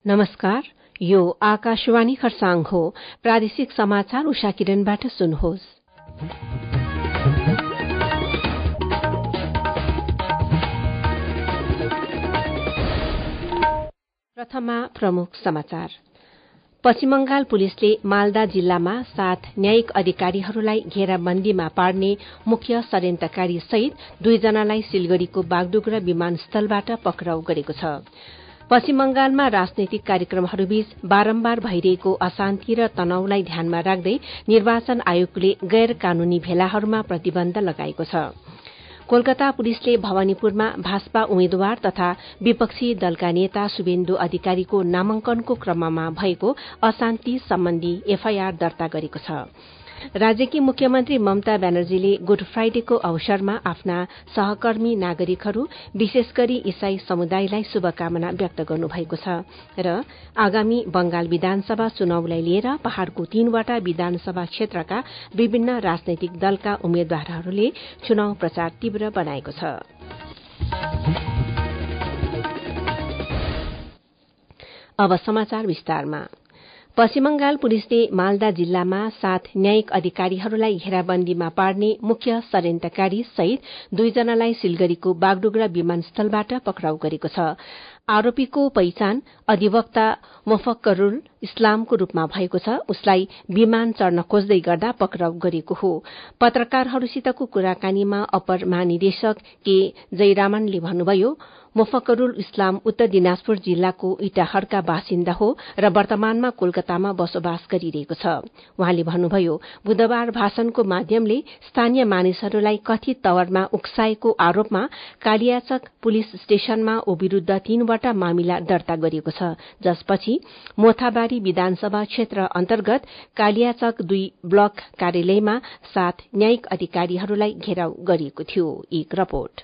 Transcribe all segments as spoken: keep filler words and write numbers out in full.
नमस्कार, यो आकाशवाणी खरसाङ हो। प्रादेशिक समाचार उषा किरणबाट सुन्नुहोस्। प्रथममा प्रमुख समाचार। पश्चिम बंगाल पुलिसले मालदा जिल्लामा सात न्यायिक अधिकारीहरूलाई घेराबन्दीमा पार्ने मुख्य षड्यन्त्रकारी सहित दुईजनालाई सिलगढ़ीको बागडोगरा विमानस्थलबाट पक्राउ गरेको छ। पश्चिम बंगालमा राजनैतिक कार्यक्रमहरूबीच बारम्बार भइरहेको अशान्ति र तनावलाई ध्यानमा राख्दै निर्वाचन आयोगले गैर कानूनी भेलाहरूमा प्रतिबन्ध लगाएको छ। कोलकाता पुलिसले भवानीपुरमा भाजपा उम्मेद्वार तथा विपक्षी दलका नेता शुभेन्दु अधिकारीको नामांकनको क्रममा भएको अशान्ति सम्बन्धी एफआईआर दर्ता गरेको छ। राज्यकी मुख्यमन्त्री ममता ब्यानर्जीले गुड फ्राइडेको अवसरमा आफ्ना सहकर्मी नागरिकहरू विशेष गरी ईसाई समुदायलाई शुभकामना व्यक्त गर्नुभएको छ र आगामी बंगाल विधानसभा चुनावलाई लिएर पहाड़को तीनवटा विधानसभा क्षेत्रका विभिन्न राजनैतिक दलका उम्मेद्वारहरूले चुनाव प्रचार तीव्र बनाएको छ। अब समाचार विस्तारमा। पश्चिम बंगाल पुलिसले मालदा जिल्लामा सात न्यायिक अधिकारीहरूलाई घेराबन्दीमा पार्ने मुख्य षड्यन्त्रकारी सहित दुईजनालाई सिलगढ़ीको बागडोगरा विमानस्थलबाट पक्राउ गरेको छ। आरोपीको पहिचान अधिवक्ता मुफक्करुल इस्लामको रूपमा भएको छ। उसलाई विमान चढ़न खोज्दै गर्दा पक्राउ गरेको हो। पत्रकारहरूसितको कुराकानीमा अपर महानिदेशक के जयरामनले भन्नुभयो, मुफक्करुल इस्लाम उत्तर दिनाजपुर जिल्लाको इटाहरका बासिन्दा हो र वर्तमानमा कोलकातामा बसोबास गरिरहेको छ। उहाँले भन्नुभयो, बुधबार भाषणको माध्यमले स्थानीय मानिसहरूलाई कथित तवरमा उक्साएको आरोपमा कालियाचक पुलिस स्टेशनमा ओ विरूद्ध तीनवटा मामिला दर्ता गरिएको छ, जसपछि मोथाबारी विधानसभा क्षेत्र अन्तर्गत कालियाचक दुई ब्लक कार्यालयमा सात न्यायिक अधिकारीहरूलाई घेराउ गरिएको थियो। एक रिपोर्ट।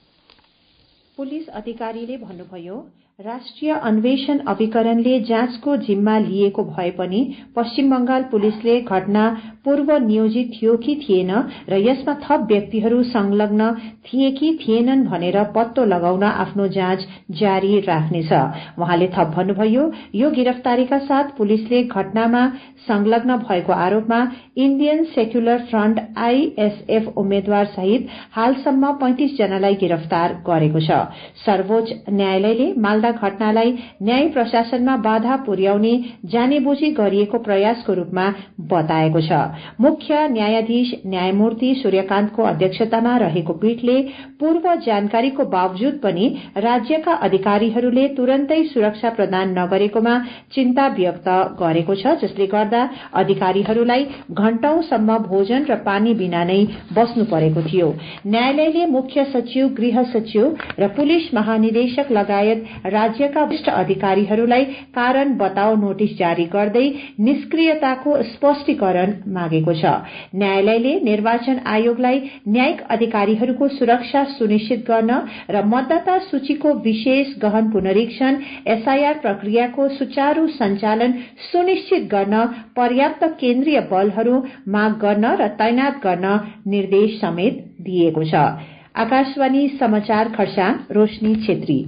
पुलिस अधिकारीले भन्नुभयो, राष्ट्रिय अन्वेषण अभिकरणले जाँचको जिम्मा लिएको भए पनि पश्चिम बंगाल पुलिसले घटना पूर्व नियोजित थियो कि थिएन र यसमा थप व्यक्तिहरू संलग्न थिए कि थिएनन् भनेर पत्तो लगाउन आफ्नो जाँच जारी राख्नेछ। उहाँले थप भन्नुभयो, यो गिरफ्तारीका साथ पुलिसले घटनामा संलग्न भएको आरोपमा इण्डियन सेक्युलर फ्रन्ट आईएसएफ उम्मेद्वार सहित हालसम्म पैंतीस जनालाई गिरफ्तार गरेको छ। सर्वोच्च न्यायालयले मालदा घटनालाई न्याय प्रशासनमा बाधा पुर्याउने जानेबुझी गरिएको प्रयासको रूपमा बताएको छ। मुख्य न्यायाधीश न्यायमूर्ति सूर्यकान्तको अध्यक्षतामा रहेको पीठले पूर्व जानकारीको बावजुद पनि राज्यका अधिकारीहरूले तुरन्तै सुरक्षा प्रदान नगरेकोमा चिन्ता व्यक्त गरेको छ, जसले गर्दा अधिकारीहरूलाई घण्टौंसम्म भोजन र पानी बिना नै बस्नु परेको थियो। न्यायालयले मुख्य सचिव, गृह सचिव र पुलिस महानिदेशक लगायत राज्यका वरिष्ठ अधिकारीहरूलाई कारण बताओ नोटिस जारी गर्दै निष्क्रियताको स्पष्टीकरण मागेको छ। न्यायालयले निर्वाचन आयोगलाई न्यायिक अधिकारीहरूको सुरक्षा सुनिश्चित गर्न र मतदाता सूचीको विशेष गहन पुनरीक्षण एसआईआर प्रक्रियाको सुचारू सञ्चालन सुनिश्चित गर्न पर्याप्त केन्द्रीय बलहरू माग गर्न र तैनात गर्न निर्देश समेत दिएको छ। आकाशवाणी समाचार खरसाङ, रोशनी छेत्री।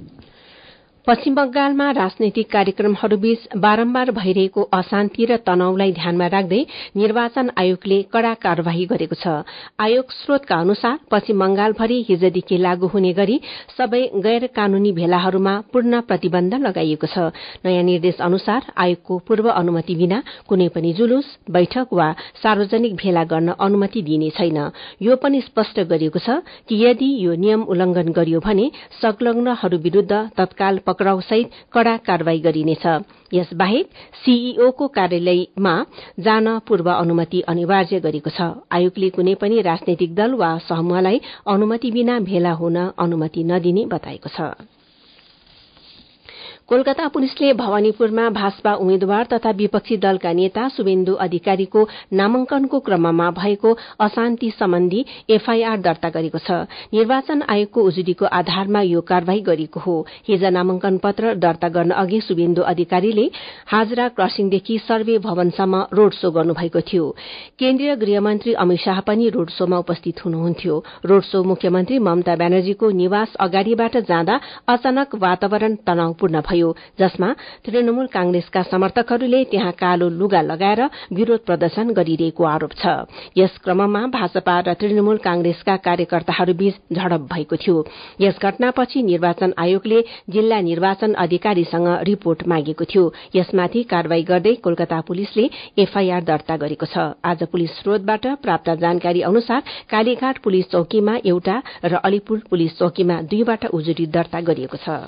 पश्चिम बंगालमा राजनैतिक कार्यक्रमहरूबीच बारम्बार भइरहेको अशान्ति र तनावलाई ध्यानमा राख्दै निर्वाचन आयोगले कड़ा कार्यवाही गरेको छ। आयोग स्रोतका अनुसार पश्चिम बंगालभरि हिजदेखि लागू हुने गरी सबै गैर कानूनी भेलाहरूमा पूर्ण प्रतिबन्ध लगाइएको छ। नयाँ निर्देश अनुसार आयोगको पूर्व अनुमति बिना कुनै पनि जुलूस, बैठक वा सार्वजनिक भेला गर्न अनुमति दिइने छैन। यो पनि स्पष्ट गरिएको छ कि यदि यो नियम उल्लंघन गरियो भने संलग्नहरू विरूद्ध तत्काल पक्राउ सहित कड़ा कार्यवाही गरिनेछ। यसबाहेक सीईओ को कार्यालयमा जान पूर्व अनुमति अनिवार्य गरेको छ। आयोगले कुनै पनि राजनैतिक दल वा समूहलाई अनुमति बिना भेला हुन अनुमति नदिने बताएको छ। कोलकाता पुलिसले भवानीपुरमा भाजपा उम्मेद्वार तथा विपक्षी दलका नेता शुभेन्दु अधिकारीको नामांकनको क्रममा भएको अशान्ति सम्बन्धी एफआईआर दर्ता गरेको छ। निर्वाचन आयोगको उजुरीको आधारमा यो कार्यवाही गरिएको हो। हिज नामांकन पत्र दर्ता गर्न अघि शुभेन्दु अधिकारीले हाजरा क्रसिङदेखि सर्वे भवनसम्म रोड शो गर्नुभएको थियो। केन्द्रीय गृहमन्त्री अमित शाह पनि रोड शोमा उपस्थित हुनुहुन्थ्यो। रोड शो मुख्यमन्त्री ममता ब्यानर्जीको निवास अगाडिबाट जाँदा अचानक वातावरण तनावपूर्ण भयो। गर्नुभयो, जसमा तृणमूल कांग्रेसका समर्थकहरूले त्यहाँ कालो लुगा लगाएर विरोध प्रदर्शन गरिरहेको आरोप छ। यस क्रममा भाजपा र तृणमूल कांग्रेसका कार्यकर्ताहरूबीच झडप भएको थियो। यस घटनापछि निर्वाचन आयोगले जिल्ला निर्वाचन अधिकारीसँग रिपोर्ट मागेको थियो। यसमाथि कारवाही गर्दै कोलकाता पुलिसले एफआईआर दर्ता गरेको छ। आज पुलिस स्रोतबाट प्राप्त जानकारी अनुसार कालीघाट पुलिस चौकीमा एउटा र अलिपुर पुलिस चौकीमा दुईबाट उजुरी दर्ता गरिएको छ।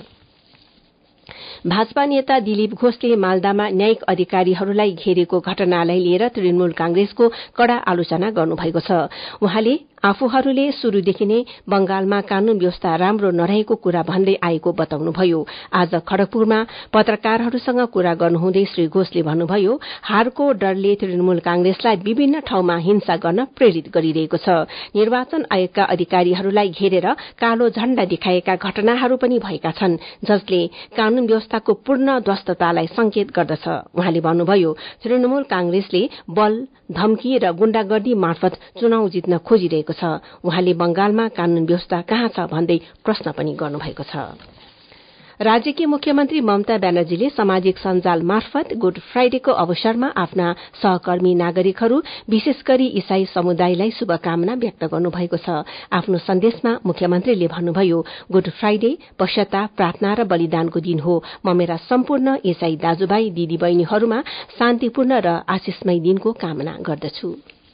भाजपा नेता दिलीप घोषले मालदामा न्यायिक अधिकारीहरूलाई घेरेको घटनालाई लिएर तृणमूल कांग्रेसको कड़ा आलोचना गर्नुभएको छ। उहाँले आफूहरूले शुरूदेखि नै बंगालमा कानून व्यवस्था राम्रो नरहेको कुरा भन्दै आएको बताउनुभयो। आज खड़गपुरमा पत्रकारहरूसँग कुरा गर्नुहुँदै श्री घोषले भन्नुभयो, हारको डरले तृणमूल कांग्रेसलाई विभिन्न ठाउँमा हिंसा गर्न प्रेरित गरिरहेको छ। निर्वाचन आयोगका अधिकारीहरूलाई घेरेर कालो झण्डा देखाएका घटनाहरू पनि भएका छन्, जसले कानून व्यवस्थाको पूर्ण ध्वस्ततालाई संकेत गर्दछ। उहाँले भन्नुभयो, तृणमूल कांग्रेसले बल, धम्की र गुण्डागर्दी मार्फत चुनाव जित्न खोजिरहेको छ। उहाँले बंगालमा कानून व्यवस्था कहाँ छ भन्दै प्रश्न पनि गर्नुभएको छ। राज्यकी मुख्यमन्त्री ममता ब्यानर्जीले सामाजिक सञ्जाल मार्फत गुड फ्राइडेको अवसरमा आफ्ना सहकर्मी नागरिकहरू विशेष गरी ईसाई समुदायलाई शुभकामना व्यक्त गर्नुभएको छ। आफ्नो सन्देशमा मुख्यमन्त्रीले भन्नुभयो, गुड फ्राइडे पश्चाताप, प्रार्थना र बलिदानको दिन हो। म मेरा सम्पूर्ण ईसाई दाजुभाइ दिदीबहिनीहरूमा शान्तिपूर्ण र आशिषमय दिनको कामना गर्दछु।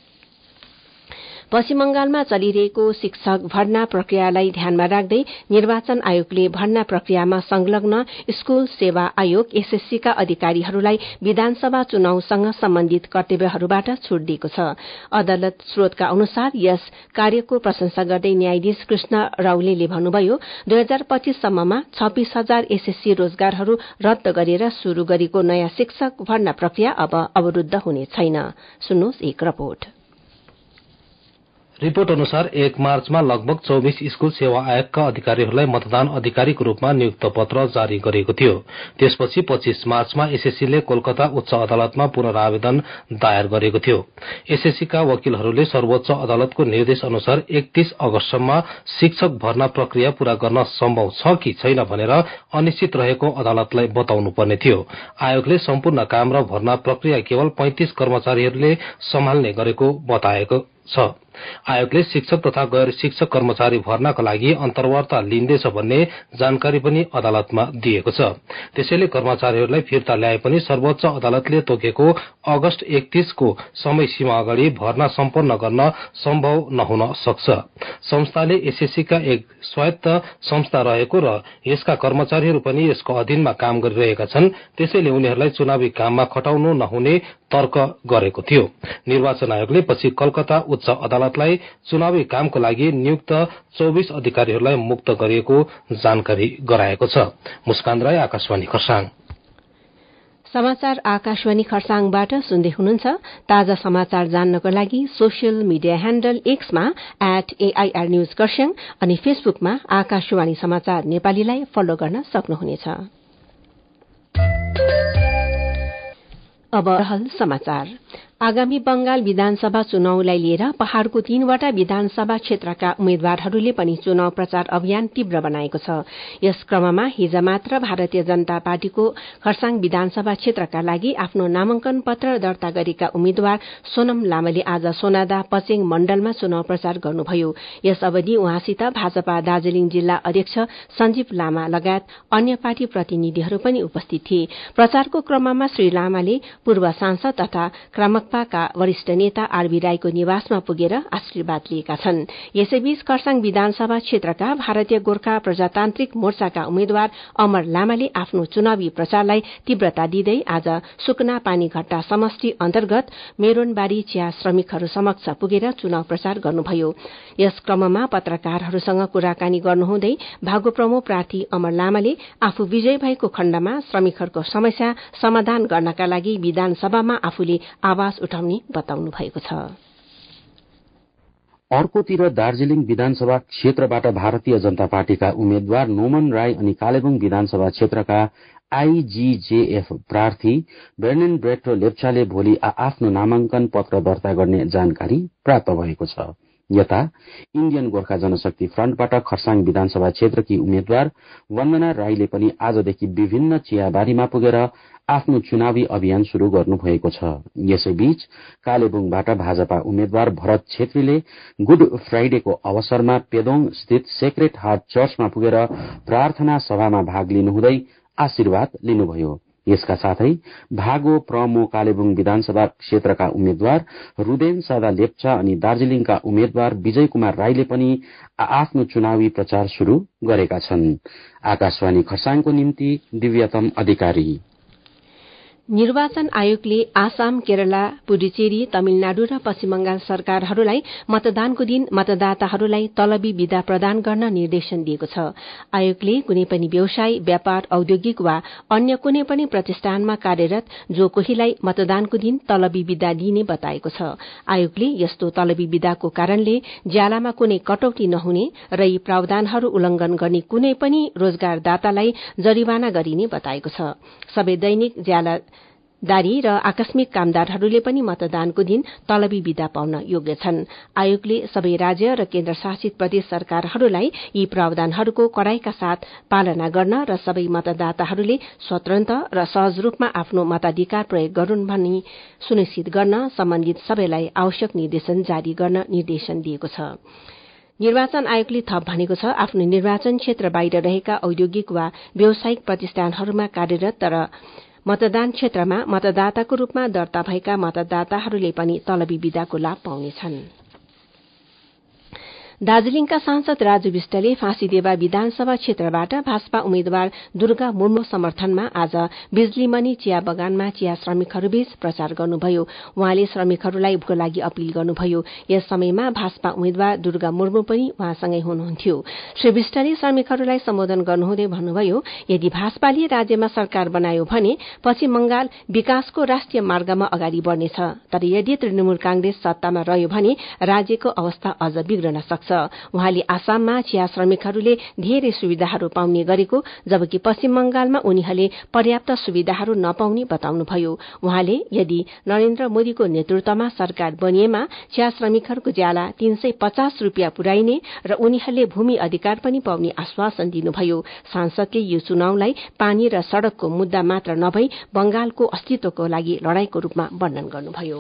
पश्चिम बंगालमा चलिरहेको शिक्षक भर्ना प्रक्रियालाई ध्यानमा राख्दै निर्वाचन आयोगले भर्ना प्रक्रियामा संलग्न स्कूल सेवा आयोग एसएससी का अधिकारीहरूलाई विधानसभा चुनावसँग सम्बन्धित कर्तव्यहरूबाट छूट दिएको छ। अदालत स्रोतका अनुसार यस कार्यको प्रशंसा गर्दै न्यायाधीश कृष्ण राउलेले भन्नुभयो, दुई हजार पच्चीस सम्ममा छब्बीस हजार एसएससी रोजगारहरू रद्द गरेर शुरू गरेको नयाँ शिक्षक भर्ना प्रक्रिया अब अवरूद्ध हुने छैन। सुन्नुहोस् एक रिपोर्ट। रिपोर्ट अनुसार एक मार्चमा लगभग चौबीस स्कूल सेवा आयोगका अधिकारीहरूलाई मतदान अधिकारीको रूपमा नियुक्त पत्र जारी गरिएको थियो। त्यसपछि पच्चीस मार्चमा एसएससीले कोलकाता उच्च अदालतमा पुनरावेदन दायर गरेको थियो। एसएससीका वकिलहरूले सर्वोच्च अदालतको निर्देश अनुसार एकतीस अगस्तसम्म शिक्षक भर्ना प्रक्रिया पूरा गर्न सम्भव छ कि छैन भनेर अनिश्चित रहेको अदालतलाई बताउनु पर्ने थियो। आयोगले सम्पूर्ण काम र भर्ना प्रक्रिया केवल पैंतीस कर्मचारीहरूले सम्हाल्ने गरेको बताएको छ। आयोगले शिक्षक तथा गैर शिक्षक कर्मचारी भर्नाका लागि अन्तर्वार्ता लिँदैछ भन्ने जानकारी पनि अदालतमा दिएको छ। त्यसैले कर्मचारीहरूलाई फिर्ता ल्याए पनि सर्वोच्च अदालतले तोकेको अगस्त एकतीस को समय सीमा अगाडि भर्ना सम्पन्न गर्न सम्भव नहुन सक्छ। संस्थाले एसएससी का एक स्वायत्त संस्था रहेको र यसका कर्मचारीहरू पनि यसको अधीनमा काम गरिरहेका छन्, त्यसैले उनीहरूलाई चुनावी काममा खटाउनु नहुने तर्क गरेको थियो। निर्वाचन आयोगले पछि कलकत्ता उच्च अदालतलाई चुनावी कामको लागि नियुक्त चौबीस अधिकारीहरूलाई मुक्त गरिएको जानकारी गराएको छ। मुस्कान राई, आकाशवाणी खरसाङ। समाचार आकाशवाणी खरसाङबाट सुन्दै हुनुहुन्छ। ताजा समाचार जान्नको लागि सोसियल मिडिया ह्याण्डल एक्समा एट एआईआर न्यूज खरसाङ अनि फेसबुकमा आकाशवाणी समाचार नेपालीलाई फलो गर्न सक्नुहुनेछ। अब रहल समाचार। आगामी बंगाल विधानसभा चुनावलाई लिएर पहाड़को तीनवटा विधानसभा क्षेत्रका उम्मेद्वारहरूले पनि चुनाव प्रचार अभियान तीव्र बनाएको छ। यस क्रममा हिज मात्र भारतीय जनता पार्टीको खरसाङ विधानसभा क्षेत्रका लागि आफ्नो नामांकन पत्र दर्ता गरेका उम्मेद्वार सोनम लामाले आज सोनादा पचेङ मण्डलमा चुनाव प्रचार गर्नुभयो। यस अवधि उहाँसित भाजपा दार्जीलिङ जिल्ला अध्यक्ष सञ्जीव लामा लगायत अन्य पार्टी प्रतिनिधिहरू पनि उपस्थित थिए। प्रचारको क्रममा श्री लामाले पूर्व सांसद तथा क्रामकपाका वरिष्ठ नेता आरबी राईको निवासमा पुगेर आशीर्वाद लिएका छन्। यसैबीच खरसाङ विधानसभा क्षेत्रका भारतीय गोर्खा प्रजातान्त्रिक मोर्चाका उम्मेद्वार अमर लामाले आफ्नो चुनावी प्रचारलाई तीव्रता दिँदै आज सुकना पानीघट्टा समष्टि अन्तर्गत मेरोनबारी चिया श्रमिकहरू समक्ष पुगेर चुनाव प्रचार गर्नुभयो। यस क्रममा पत्रकारहरूसँग कुराकानी गर्नुहुँदै भागोप्रमो प्रार्थी अमर लामाले आफू विजय भएको खण्डमा श्रमिकहरूको समस्या समाधान गर्नका लागि विधानसभामा आफूले आवाज उठाउने बताउनु भएको छ। अर्कोतिर दार्जीलिङ विधानसभा क्षेत्रबाट भारतीय जनता पार्टीका उम्मेद्वार नोमन राई अनि कालेबुङ विधानसभा क्षेत्रका आईजीजेएफ प्रार्थी बेर्नेन ब्रेक्टो लेप्चाले भोलि आफ्नो नामांकन पत्र दर्ता गर्ने जानकारी प्राप्त भएको छ। यता इण्डियन गोर्खा जनशक्ति फ्रन्टबाट खरसाङ विधानसभा क्षेत्रकी उम्मेद्वार वन्दना राईले पनि आजदेखि विभिन्न चियाबारीमा पुगेर आफ्नो चुनावी अभियान शुरू गर्नुभएको छ। यसैबीच कालेबुङबाट भाजपा उम्मेद्वार भरत छेत्रीले गुड फ्राइडेको अवसरमा पेदोङ स्थित सेक्रेट हार्ट चर्चमा पुगेर प्रार्थना सभामा भाग लिनुहुँदै आशीर्वाद लिनुभयो। यसका साथै भागो प्रमो कालेबुङ विधानसभा क्षेत्रका उम्मेद्वार रुदेन सादा लेप्चा अनि दार्जीलिङका उम्मेद्वार विजय कुमार राईले पनि आफ्नो चुनावी प्रचार शुरू गरेका छन्। आकाशवाणी खरसाङको निम्ति दिव्यतम अधिकारी। निर्वाचन आयोगले आसाम, केरला, पुडुचेरी, तमिलनाडु र पश्चिम बंगाल सरकारहरूलाई मतदानको दिन मतदाताहरूलाई तलबी विदा प्रदान गर्न निर्देशन दिएको छ। आयोगले कुनै पनि व्यवसाय, व्यापार, औद्योगिक वा अन्य कुनै पनि प्रतिष्ठानमा कार्यरत जो कोहीलाई मतदानको दिन तलबी विदा दिने बताएको छ। आयोगले यस्तो तलबी विदाको कारणले ज्यालामा कुनै कटौती नहुने र यी प्रावधानहरू उल्लंघन गर्ने कुनै पनि रोजगारदातालाई जरिवाना गरिने बताएको छ। सबै दैनिक ज्याला दारी र आकस्मिक कामदारहरूले पनि मतदानको दिन तलबी विदा पाउन योग्य छन्। आयोगले सबै राज्य र केन्द्र शासित प्रदेश सरकारहरूलाई यी प्रावधानहरूको कड़ाईका साथ पालना गर्न र सबै मतदाताहरूले स्वतन्त्र र सहज रूपमा आफ्नो मताधिकार प्रयोग गरून् भनी सुनिश्चित गर्न सम्बन्धित सबैलाई आवश्यक निर्देशन जारी गर्न निर्देशन दिएको छ। निर्वाचन आयोगले थप भनेको छ, आफ्नो निर्वाचन क्षेत्र बाहिर रहेका औद्योगिक वा व्यावसायिक प्रतिष्ठानहरूमा कार्यरत तर मतदान क्षेत्रमा मतदाताको रूपमा दर्ता भएका मतदाताहरूले पनि तलबी विदाको लाभ पाउनेछन्। दार्जीलिङका सांसद राजु विष्टले फाँसीदेवा विधानसभा क्षेत्रबाट भाजपा उम्मेद्वार दुर्गा मुर्मू समर्थनमा आज बिजलीमनी चिया बगानमा चिया श्रमिकहरूबीच प्रचार गर्नुभयो। उहाँले श्रमिकहरूलाई भोको लागि अपील गर्नुभयो। यस समयमा भाजपा उम्मेद्वार दुर्गा मुर्मू पनि उहाँसँगै हुनुहुन्थ्यो। श्री विष्टले श्रमिकहरूलाई सम्बोधन गर्नुहुँदै भन्नुभयो, यदि भाजपाले राज्यमा सरकार बनायो भने पश्चिम बंगाल विकासको राष्ट्रिय मार्गमा अगाडि बढ़नेछ, तर यदि तृणमूल कांग्रेस सत्तामा रह्यो भने राज्यको अवस्था अझ बिग्रन सक्छ। उहाँले आसाममा चिया श्रमिकहरूले धेरै सुविधाहरू पाउने गरेको, जबकि पश्चिम बंगालमा उनीहरूले पर्याप्त सुविधाहरू नपाउने बताउनुभयो। उहाँले यदि नरेन्द्र मोदीको नेतृत्वमा सरकार बनिएमा चिया श्रमिकहरूको ज्याला तीन सय पचास रूपियाँ पुर्याइने र उनीहरूले भूमि अधिकार पनि पाउने आश्वासन दिनुभयो। सांसदले यो चुनावलाई पानी र सड़कको मुद्दा मात्र नभई बंगालको अस्तित्वको लागि लड़ाईको रूपमा वर्णन गर्नुभयो।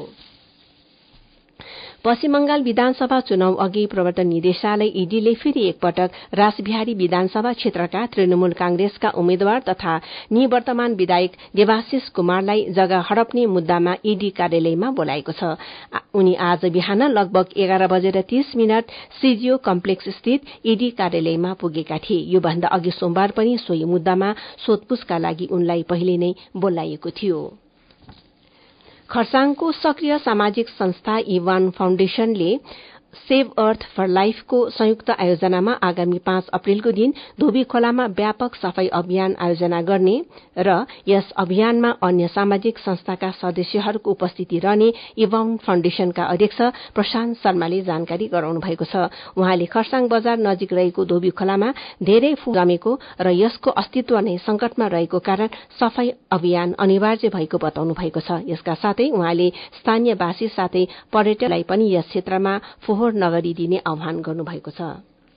पश्चिम बंगाल विधानसभा चुनाव अघि प्रवर्तन निदेशालय ईडीले फेरि एकपटक रासबिहारी विधानसभा क्षेत्रका तृणमूल कांग्रेसका उम्मेद्वार तथा निवर्तमान विधायक देवाशिष कुमारलाई जग्गा हडप्ने मुद्दामा ईडी कार्यालयमा बोलाएको छ। उनी आज बिहान लगभग एघार बजेर तीस मिनट सीजीओ कम्प्लेक्स स्थित ईडी कार्यालयमा पुगेका थिए। यो भन्दा अघि सोमबार पनि सोही मुद्दामा सोधपूछका लागि उनलाई पहिले नै बोलाइएको थियो। खरसाङको सक्रिय सामाजिक संस्था इवान फाउन्डेशनले सेभ अर्थ फर लाइफको संयुक्त आयोजनामा आगामी पाँच अप्रेलको दिन धोबी खोलामा व्यापक सफाई अभियान आयोजना गर्ने र यस अभियानमा अन्य सामाजिक संस्थाका सदस्यहरूको उपस्थिति रहने इवान फाउन्डेशनका अध्यक्ष प्रशान्त शर्माले जानकारी गराउनु भएको छ। उहाँले खरसाङ बजार नजिक रहेको धोबी खोलामा धेरै फूल जमेको र यसको अस्तित्व नै संकटमा रहेको कारण सफाई अभियान अनिवार्य भएको बताउनु भएको छ। यसका साथै उहाँले स्थानीयवासी साथै पर्यटकलाई पनि यस क्षेत्रमा फोहोर नगरिदिने आह्वान गर्नुभएको छ।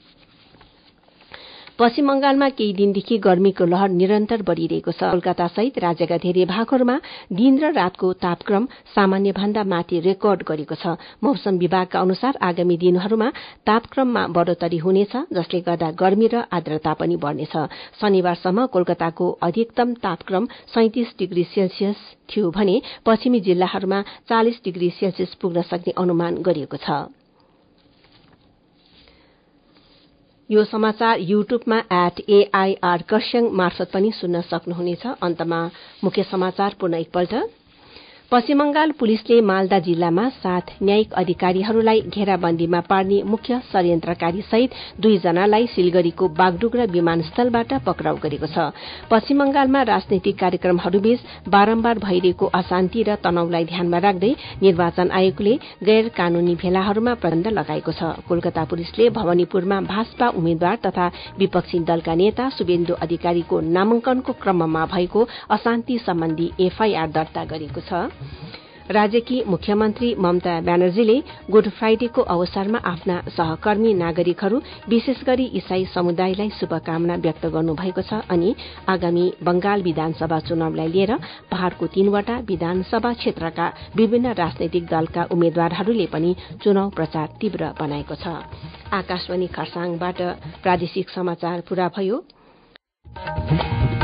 पश्चिम बंगालमा केही दिनदेखि गर्मीको लहर निरन्तर बढ़िरहेको छ। कोलकाता सहित राज्यका धेरै भागहरूमा दिन र रातको तापक्रम सामान्य भन्दा माथि रेकर्ड गरेको छ। मौसम विभागका अनुसार आगामी दिनहरूमा तापक्रममा बढ़ोत्तरी हुनेछ, जसले गर्दा गर्मी र आर्द्रता पनि बढ़नेछ। शनिबारसम्म कोलकाताको अधिकतम तापक्रम सैंतीस डिग्री सेल्सियस थियो भने पश्चिमी जिल्लाहरूमा चालीस डिग्री सेल्सियस पुग्न सक्ने अनुमान गरिएको छ। यो समाचार युट्युबमा एट एआईआर खरसाङ मार्फत पनि सुन्न सक्नुहुनेछ। अन्तमा मुख्य समाचार पुनः एकपल्ट। पश्चिम बंगाल पुलिसले मालदा जिल्लामा सात न्यायिक अधिकारीहरूलाई घेराबन्दीमा पार्ने मुख्य षड्यन्त्रकारी सहित दुईजनालाई सिलगढ़ीको बागडुग्रा विमानस्थलबाट पक्राउ गरेको छ। पश्चिम बंगालमा राजनैतिक कार्यक्रमहरूबीच बारम्बार भइरहेको अशान्ति र तनावलाई ध्यानमा राख्दै निर्वाचन आयोगले गैर कानूनी भेलाहरूमा प्रतिबन्ध लगाएको छ। कोलकाता पुलिसले भवानीपुरमा भाजपा उम्मेद्वार तथा विपक्षी दलका नेता शुभेन्दु अधिकारीको नामांकनको क्रममा भएको अशान्ति सम्बन्धी एफआईआर दर्ता गरेको छ। राज्यकी मुख्यमन्त्री ममता ब्यानर्जीले गुड फ्राइडेको अवसरमा आफ्ना सहकर्मी नागरिकहरू विशेष गरी ईसाई समुदायलाई शुभकामना व्यक्त गर्नुभएको छ अनि आगामी बंगाल विधानसभा चुनावलाई लिएर पहाड़को तीनवटा विधानसभा क्षेत्रका विभिन्न राजनैतिक दलका उम्मेद्वारहरूले पनि चुनाव प्रचार तीव्र बनाएको छ। आकाशवाणी खरसाङबाट प्रादेशिक समाचार पूरा भयो।